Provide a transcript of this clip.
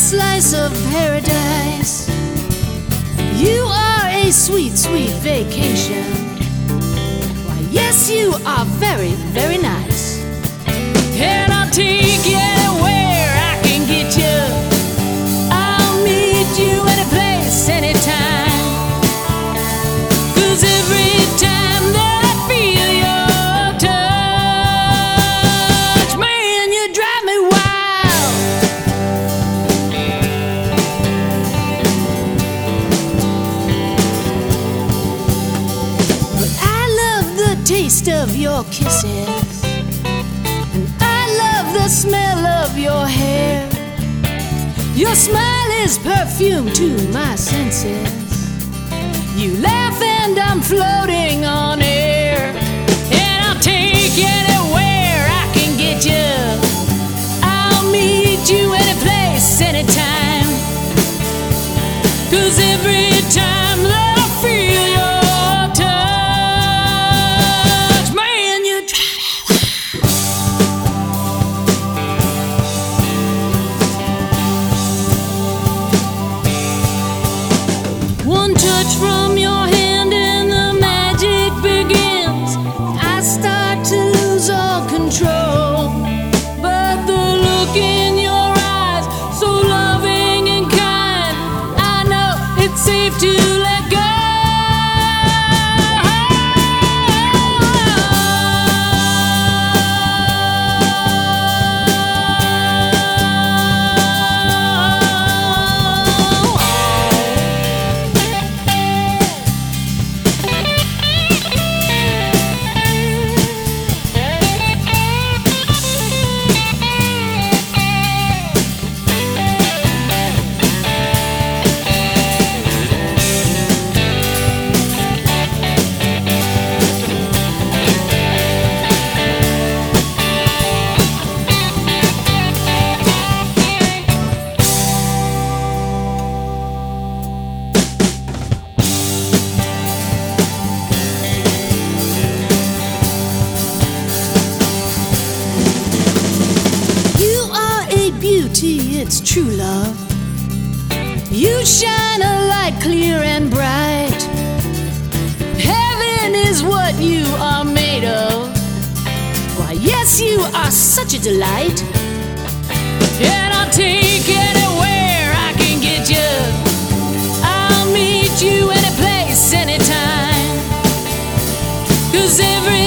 slice of paradise. You are a sweet, sweet vacation. Why, yes, you are very, very nice. And I'll take you anywhere I can get you. I'll meet you any place, anytime. 'Cause every time that I feel your touch, man, you drive me wild. But I love the taste of your kisses, and I love the smell of your hair. Your smile is perfume to my senses. You laugh and I'm floating on air. And I'll take you anywhere I can get you. I'll meet you any place, anytime. 'Cause every time that I feel your touch, man, you drive me wild. One touch from your hand and the magic begins. I start to lose all control. But the look in your eyes, so loving and kind, I know it's safe to let go. It's true love. You shine a light clear and bright. Heaven is what you are made of. Why, yes, you are such a delight. And I'll take you anywhere I can get you. I'll meet you any place, anytime. 'Cause every